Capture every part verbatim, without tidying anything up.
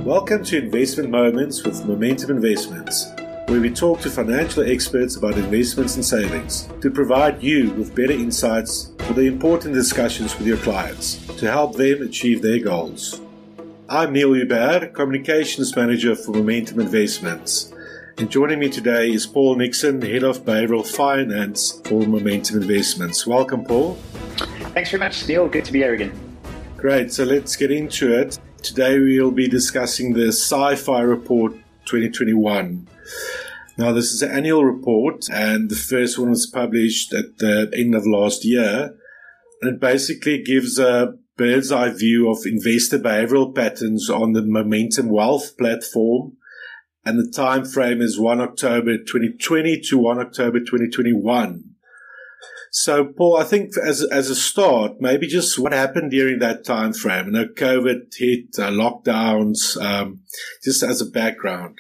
Welcome to Investment Moments with Momentum Investments, where we talk to financial experts about investments and savings to provide you with better insights for the important discussions with your clients to help them achieve their goals. I'm Neil Hubert, Communications Manager for Momentum Investments, and joining me today is Paul Nixon, Head of Behavioral Finance for Momentum Investments. Welcome, Paul. Thanks very much, Neil. Good to be here again. Great, so let's get into it. Today we'll be discussing the Sci-Fi Report twenty twenty-one. Now, this is an annual report, and the first one was published at the end of last year. And it basically gives a bird's eye view of investor behavioral patterns on the Momentum Wealth platform. And the time frame is first of October twenty twenty to first of October twenty twenty-one. So, Paul, I think as as a start, maybe just what happened during that time frame. You know, COVID hit, uh, lockdowns, um, just as a background.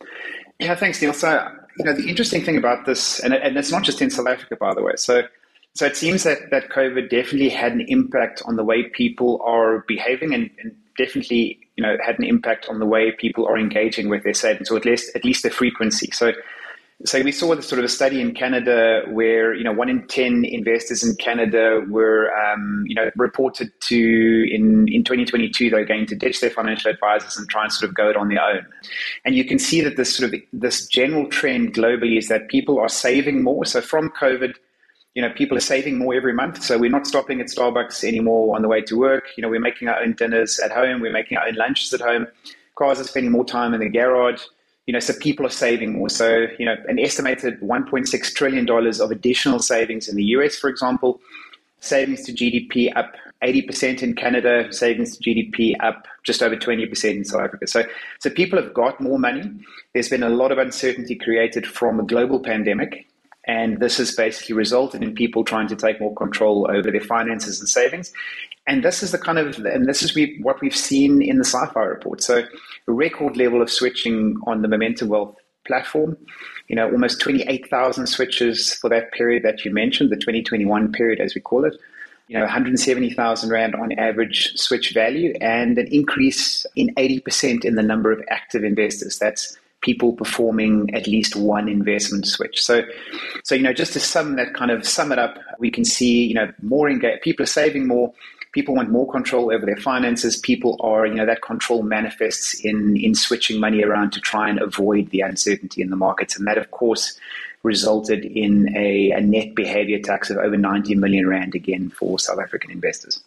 Yeah, thanks, Neil. So, you know, the interesting thing about this, and, and it's not just in South Africa, by the way. So, so it seems that, that COVID definitely had an impact on the way people are behaving, and, and definitely, you know, had an impact on the way people are engaging with their savings, or at least at least the frequency. So. So we saw the sort of a study in Canada where, you know, one in ten investors in Canada were, um, you know, reported to in, in twenty twenty-two, they're going to ditch their financial advisors and try and sort of go it on their own. And you can see that this sort of this general trend globally is that people are saving more. So from COVID, you know, people are saving more every month. So we're not stopping at Starbucks anymore on the way to work. You know, we're making our own dinners at home. We're making our own lunches at home. Cars are spending more time in the garage. You know, so people are saving more. So, you know, an estimated one point six trillion dollars of additional savings in the U S, for example, savings to G D P up eighty percent in Canada, savings to G D P up just over twenty percent in South Africa. So, so people have got more money. There's been a lot of uncertainty created from a global pandemic. And this has basically resulted in people trying to take more control over their finances and savings. And this is the kind of, and this is we, what we've seen in the Sci-Fi Report. So a record level of switching on the Momentum Wealth platform, you know, almost twenty-eight thousand switches for that period that you mentioned, the twenty twenty-one period, as we call it, you know, one hundred seventy thousand Rand on average switch value, and an increase in eighty percent in the number of active investors. That's people performing at least one investment switch. So, so, you know, just to sum that kind of sum it up, we can see, you know, more engaged, people are saving more, people want more control over their finances, people are, you know, that control manifests in, in switching money around to try and avoid the uncertainty in the markets. And that, of course, resulted in a, a net behavior tax of over ninety million Rand again for South African investors.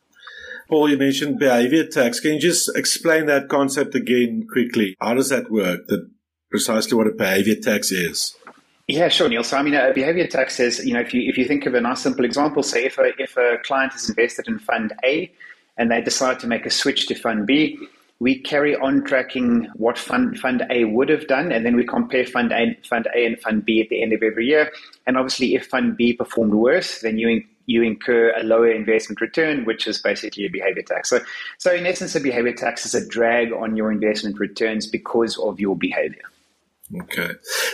Paul, you mentioned behavior tax. Can you just explain that concept again quickly? How does that work? That precisely what a behavior tax is? Yeah, sure, Neil. So, I mean, a behavior tax is, you know, if you if you think of a nice simple example, say if a if a client is invested in Fund A and they decide to make a switch to Fund B, we carry on tracking what Fund Fund A would have done, and then we compare Fund A, Fund A and Fund B at the end of every year. And obviously, if Fund B performed worse, then you you incur a lower investment return, which is basically a behavior tax. So, so in essence, a behavior tax is a drag on your investment returns because of your behavior. Okay.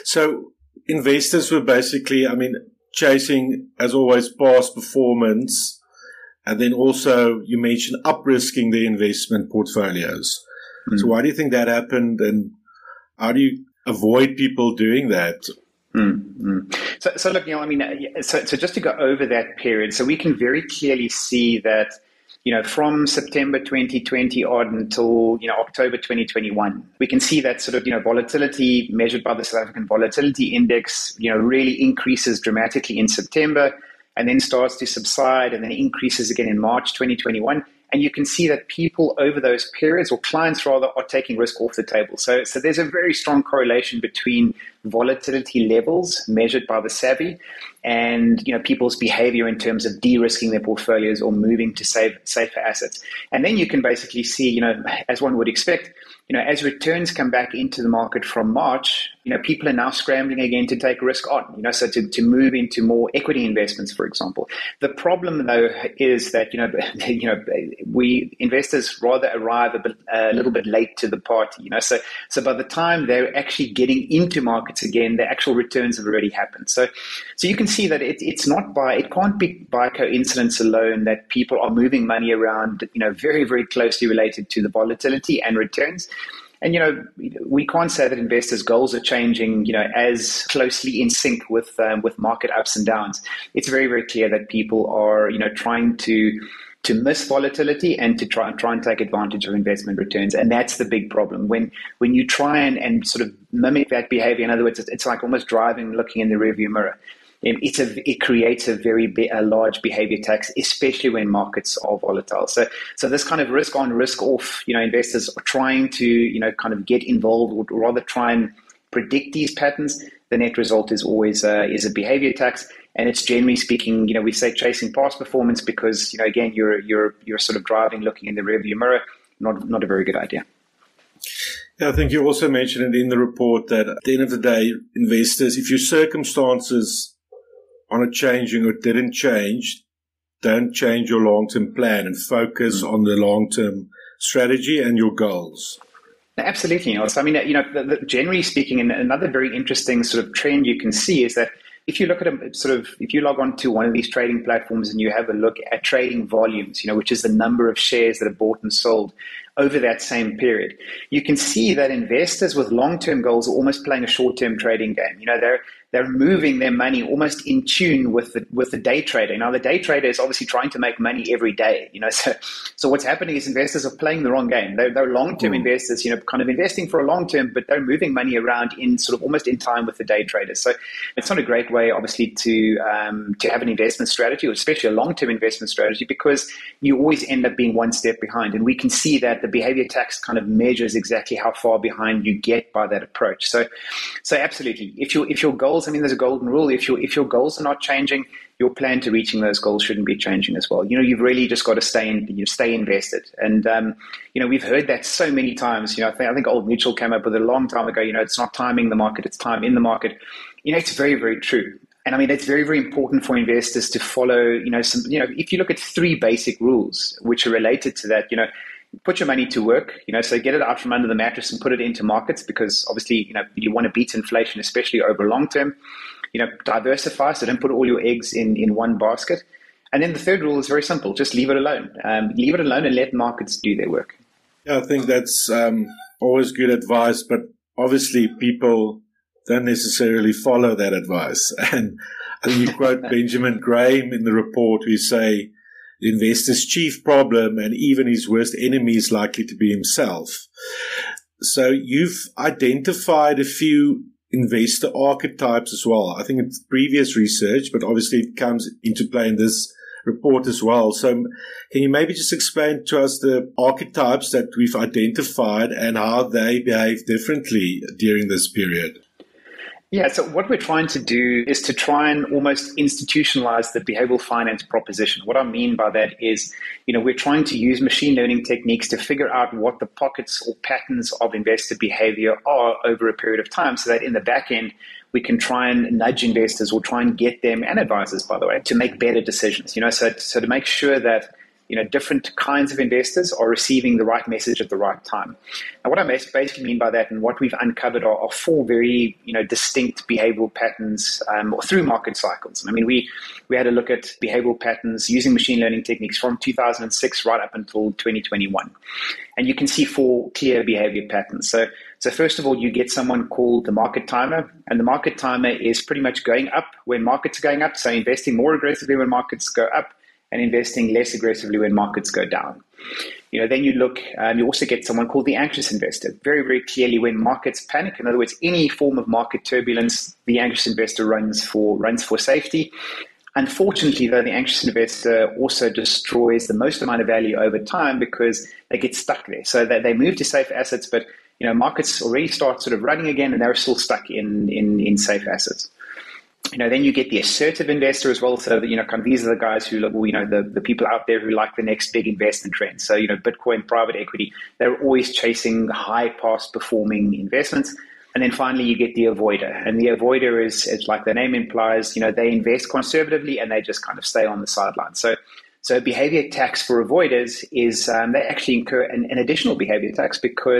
So investors were basically, I mean, chasing, as always, past performance. And then also you mentioned up-risking the investment portfolios. Mm. So why do you think that happened, and how do you avoid people doing that? Mm-hmm. So, so look, you know, I mean, so, so just to go over that period, so we can very clearly see that, you know, from September twenty twenty on until, you know, October twenty twenty-one, we can see that sort of, you know, volatility measured by the South African Volatility Index, you know, really increases dramatically in September and then starts to subside and then increases again in March twenty twenty-one. And you can see that people over those periods, or clients rather, are taking risk off the table. So, so there's a very strong correlation between volatility levels measured by the Savvy and, you know, people's behavior in terms of de-risking their portfolios or moving to save, safer assets. And then you can basically see, you know, as one would expect, you know, as returns come back into the market from March, you know, people are now scrambling again to take risk on, you know, so to, to move into more equity investments, for example. The problem, though, is that, you know, you know, we investors rather arrive a, bit, a little bit late to the party, you know, so so by the time they're actually getting into markets again, the actual returns have already happened. So, so you can can see that it, it's not by, it can't be by coincidence alone that people are moving money around, you know, very, very closely related to the volatility and returns. And, you know, we can't say that investors' goals are changing, you know, as closely in sync with um, with market ups and downs. It's very, very clear that people are, you know, trying to to miss volatility and to try, try and take advantage of investment returns. And that's the big problem. When when you try and, and sort of mimic that behavior, in other words, it's, it's like almost driving, looking in the rearview mirror. It's a, it creates a very big, a large behavior tax, especially when markets are volatile. So, so this kind of risk on, risk off, you know, investors are trying to, you know, kind of get involved or rather try and predict these patterns. The net result is always uh, is a behavior tax, and it's generally speaking, you know, we say chasing past performance because, you know, again, you're you're you're sort of driving, looking in the rearview mirror. Not not a very good idea. Yeah, I think you also mentioned it in the report that at the end of the day, investors, if your circumstances aren't changing or didn't change, don't change your long-term plan and focus mm. on the long-term strategy and your goals. Absolutely. You know, so, I mean, you know, the, the, generally speaking, and another very interesting sort of trend you can see is that if you look at a sort of, if you log on to one of these trading platforms and you have a look at trading volumes, you know, which is the number of shares that are bought and sold over that same period, you can see that investors with long-term goals are almost playing a short-term trading game. You know, they're they're moving their money almost in tune with the with the day trader. Now, the day trader is obviously trying to make money every day. You know, so so what's happening is investors are playing the wrong game. They're, they're long-term mm. investors, you know, kind of investing for a long term, but they're moving money around in sort of almost in time with the day traders. So it's not a great way, obviously, to um, to have an investment strategy, or especially a long-term investment strategy, because you always end up being one step behind. And we can see that the behavior tax kind of measures exactly how far behind you get by that approach. So, so absolutely, if your if your goals, I mean, there's a golden rule. If your if your goals are not changing, your plan to reaching those goals shouldn't be changing as well. You know, you've really just got to stay in, you know, stay invested. And um, you know, we've heard that so many times. You know, I think I think Old Mutual came up with it a long time ago. You know, it's not timing the market; it's time in the market. You know, it's very, very true. And I mean, it's very, very important for investors to follow. You know, some. You know, if you look at three basic rules which are related to that, you know. Put your money to work, you know, so get it out from under the mattress and put it into markets, because obviously, you know, you want to beat inflation, especially over long term. You know, diversify, so don't put all your eggs in, in one basket. And then the third rule is very simple, just leave it alone. Um, leave it alone and let markets do their work. Yeah, I think that's um, always good advice, but obviously people don't necessarily follow that advice. And I think you quote Benjamin Graham in the report, who say, the investor's chief problem and even his worst enemy is likely to be himself. So you've identified a few investor archetypes as well. I think it's previous research, but obviously it comes into play in this report as well. So can you maybe just explain to us the archetypes that we've identified and how they behave differently during this period? Yeah, so what we're trying to do is to try and almost institutionalize the behavioral finance proposition. What I mean by that is, you know, we're trying to use machine learning techniques to figure out what the pockets or patterns of investor behavior are over a period of time, so that in the back end, we can try and nudge investors or try and get them, and advisors, by the way, to make better decisions. You know, so, so to make sure that, you know, different kinds of investors are receiving the right message at the right time. And what I basically mean by that, and what we've uncovered, are, are four very, you know, distinct behavioral patterns um, through market cycles. I mean, we we had a look at behavioral patterns using machine learning techniques from two thousand six right up until twenty twenty-one, and you can see four clear behavior patterns. So, so first of all, you get someone called the market timer, and the market timer is pretty much going up when markets are going up, so investing more aggressively when markets go up, and investing less aggressively when markets go down. You know, then you look, um, you also get someone called the anxious investor. Very, very clearly, when markets panic, in other words, any form of market turbulence, the anxious investor runs for runs for safety. Unfortunately, though, the anxious investor also destroys the most amount of value over time because they get stuck there. So that they move to safe assets, but you know, markets already start sort of running again, and they're still stuck in in, in safe assets. You know, then you get the assertive investor as well. So, that, you know, kind of these are the guys who, you know, the, the people out there who like the next big investment trend. So, you know, Bitcoin, private equity, they're always chasing high past performing investments. And then finally, you get the avoider. And the avoider is, is like the name implies, you know, they invest conservatively and they just kind of stay on the sidelines. So, so behavior tax for avoiders is um, they actually incur an, an additional behavior tax because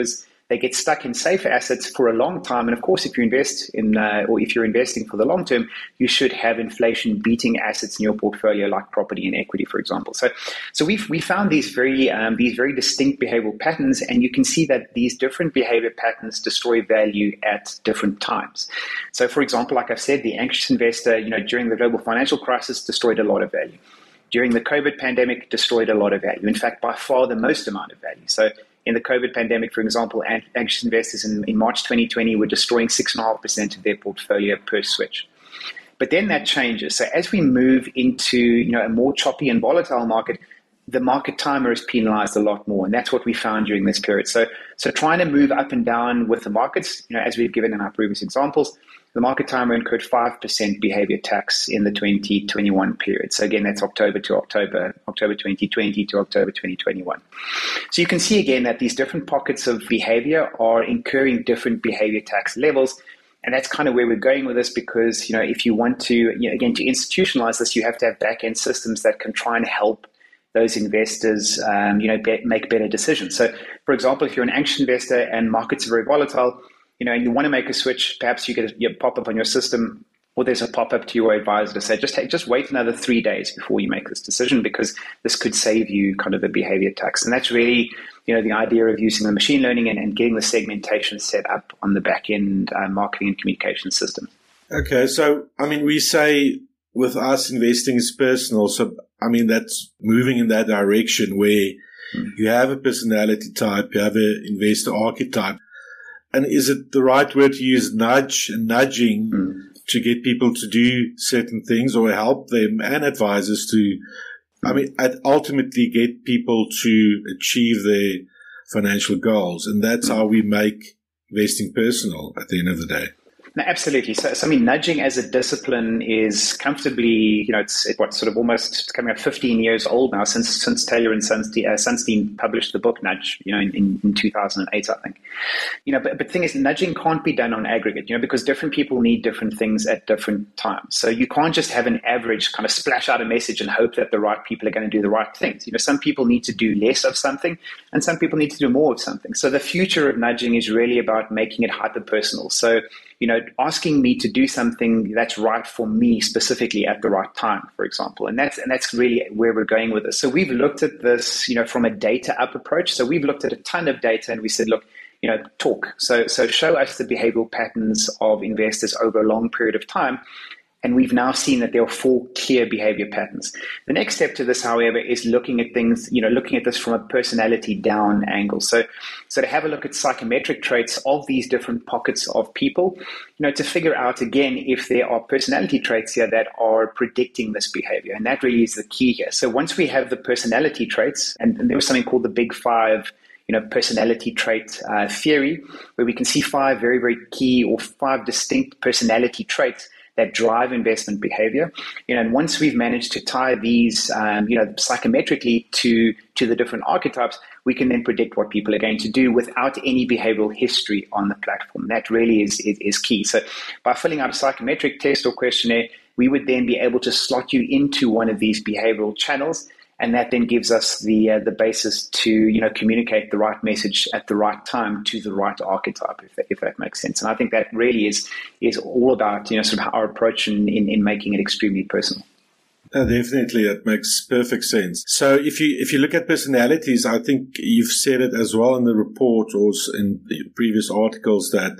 they get stuck in safer assets for a long time. And of course, if you invest in, uh, or if you're investing for the long term, you should have inflation beating assets in your portfolio, like property and equity, for example. So, so we've we found these very um, these very distinct behavioral patterns, and you can see that these different behavior patterns destroy value at different times. So, for example, like I've said, the anxious investor, you know, during the global financial crisis, destroyed a lot of value. During the COVID pandemic, destroyed a lot of value. In fact, by far the most amount of value. So in the COVID pandemic, for example, anxious investors in, in March twenty twenty were destroying six point five percent of their portfolio per switch. But then that changes. So as we move into, you know, a more choppy and volatile market, the market timer is penalized a lot more. And that's what we found during this period. So, so trying to move up and down with the markets, you know, as we've given in our previous examples, the market timer incurred five percent behavior tax in the twenty twenty-one period. So again, that's October to October, October twenty twenty to October twenty twenty-one. So you can see again that these different pockets of behavior are incurring different behavior tax levels. And that's kind of where we're going with this, because, you know, if you want to, you know, again, to institutionalize this, you have to have back-end systems that can try and help those investors, um, you know, be, make better decisions. So, for example, if you're an anxious investor and markets are very volatile, you know, and you want to make a switch, perhaps you get a you pop-up on your system, or there's a pop-up to your advisor to say, just take, just wait another three days before you make this decision, because this could save you kind of the behavior tax. And that's really, you know, the idea of using the machine learning and, and getting the segmentation set up on the back-end uh, marketing and communication system. Okay, so, I mean, we say with us investing is personal. So, I mean, that's moving in that direction where mm. you have a personality type, you have an investor archetype. And is it the right word to use nudge and nudging mm. to get people to do certain things, or help them and advisors to, I mean, ultimately get people to achieve their financial goals? And that's how we make investing personal at the end of the day. No, absolutely. So, so, I mean, nudging as a discipline is comfortably, you know, it's, it's what, sort of almost coming up fifteen years old now since since Taylor and Sunstein, uh, Sunstein published the book Nudge, you know, in, in, in two thousand eight, I think. You know, but, but the thing is, nudging can't be done on aggregate, you know, because different people need different things at different times. So you can't just have an average kind of splash out a message and hope that the right people are going to do the right things. You know, some people need to do less of something and some people need to do more of something. So the future of nudging is really about making it hyper-personal. So, you know, asking me to do something that's right for me specifically at the right time, for example. And that's and that's really where we're going with this. So we've looked at this, you know, from a data up approach. So we've looked at a ton of data and we said, look, you know, talk. So so show us the behavioral patterns of investors over a long period of time. And we've now seen that there are four clear behavior patterns. The next step to this, however, is looking at things, you know, looking at this from a personality down angle. So, so to have a look at psychometric traits of these different pockets of people, you know, to figure out, again, if there are personality traits here that are predicting this behavior. And that really is the key here. So once we have the personality traits, and, and there was something called the Big Five, you know, personality trait uh, theory, where we can see five very, very key or five distinct personality traits that drive investment behavior. You know, and once we've managed to tie these, um, you know, psychometrically to, to the different archetypes, we can then predict what people are going to do without any behavioral history on the platform. That really is, is, is key. So by filling out a psychometric test or questionnaire, we would then be able to slot you into one of these behavioral channels. And that then gives us the uh, the basis to, you know, communicate the right message at the right time to the right archetype, if that, if that makes sense. And I think that really is is all about, you know, sort of our approach in, in, in making it extremely personal. No, definitely, that makes perfect sense. So if you if you look at personalities, I think you've said it as well in the report or in previous articles that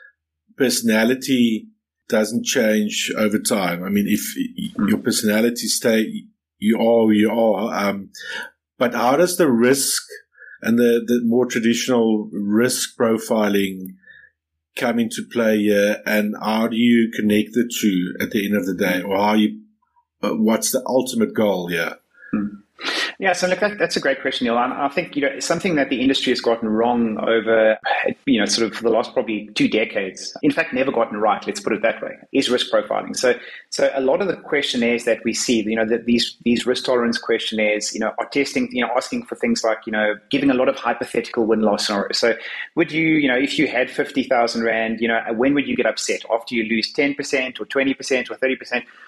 personality doesn't change over time. I mean, if mm. your personality stay, you are who you are. Um, but how does the risk and the, the more traditional risk profiling come into play here? And how do you connect the two at the end of the day? Or how you, uh, what's the ultimate goal here? Mm. Yeah, so look, that, that's a great question, Neil. I, I think, you know, something that the industry has gotten wrong over, you know, sort of for the last probably two decades, in fact, never gotten right, let's put it that way, is risk profiling. So so a lot of the questionnaires that we see, you know, that these these risk tolerance questionnaires, you know, are testing, you know, asking for things like, you know, giving a lot of hypothetical win-loss scenarios. So would you, you know, if you had fifty thousand Rand, you know, when would you get upset? After you lose ten percent or twenty percent or thirty percent?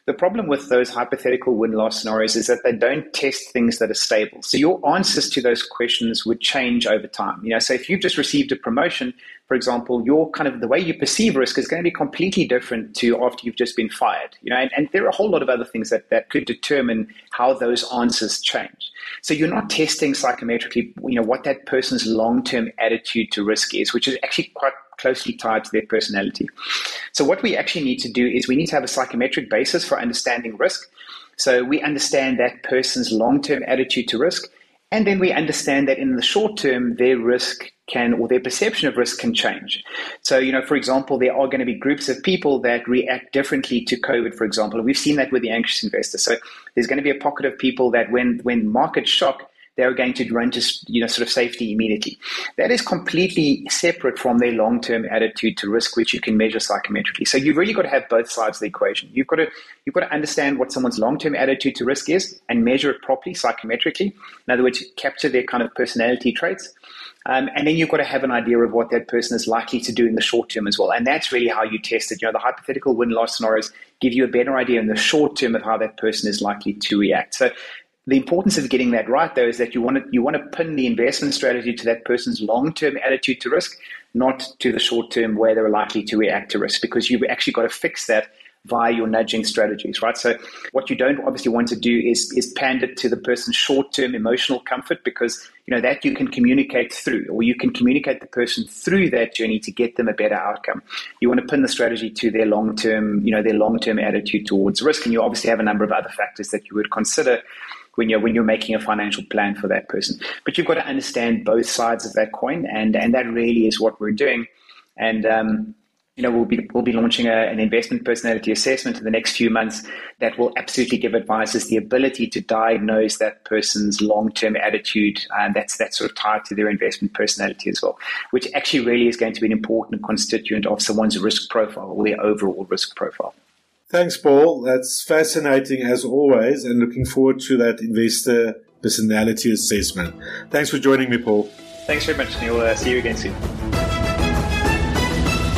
the problem with those hypothetical win-loss scenarios is that they don't test things that are stable. So your answers to those questions would change over time. You know, so if you've just received a promotion, for example, your kind of the way you perceive risk is going to be completely different to after you've just been fired. You know, and, and there are a whole lot of other things that, that could determine how those answers change. So you're not testing psychometrically, you know, what that person's long-term attitude to risk is, which is actually quite closely tied to their personality. So what we actually need to do is we need to have a psychometric basis for understanding risk. So we understand that person's long-term attitude to risk, and then we understand that in the short term, their risk can, or their perception of risk can change. So, you know, for example, there are going to be groups of people that react differently to COVID, for example. We've seen that with the anxious investor. So there's going to be a pocket of people that when, when markets shock, they're going to run to, you know, sort of safety immediately. That is completely separate from their long-term attitude to risk, which you can measure psychometrically. So you've really got to have both sides of the equation. You've got to you've got to understand what someone's long-term attitude to risk is and measure it properly psychometrically. In other words, capture their kind of personality traits. Um, and then you've got to have an idea of what that person is likely to do in the short term as well. And that's really how you test it. You know, the hypothetical win-loss scenarios give you a better idea in the short term of how that person is likely to react. So the importance of getting that right, though, is that you want to you want to pin the investment strategy to that person's long-term attitude to risk, not to the short-term where they're likely to react to risk, because you've actually got to fix that via your nudging strategies, right? So what you don't obviously want to do is is pander to the person's short-term emotional comfort, because you know that you can communicate through, or you can communicate the person through that journey to get them a better outcome. You want to pin the strategy to their long-term, you know, their long-term attitude towards risk, and you obviously have a number of other factors that you would consider when you're when you're making a financial plan for that person. But you've got to understand both sides of that coin, and and that really is what we're doing. And um, you know, we'll be we'll be launching a, an investment personality assessment in the next few months that will absolutely give advisors the ability to diagnose that person's long-term attitude, and that's that's sort of tied to their investment personality as well, which actually really is going to be an important constituent of someone's risk profile or their overall risk profile. Thanks, Paul. That's fascinating as always, and looking forward to that investor personality assessment. Thanks for joining me, Paul. Thanks very much, Neil. Uh, see you again soon.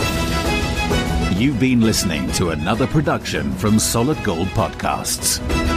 You've been listening to another production from Solid Gold Podcasts.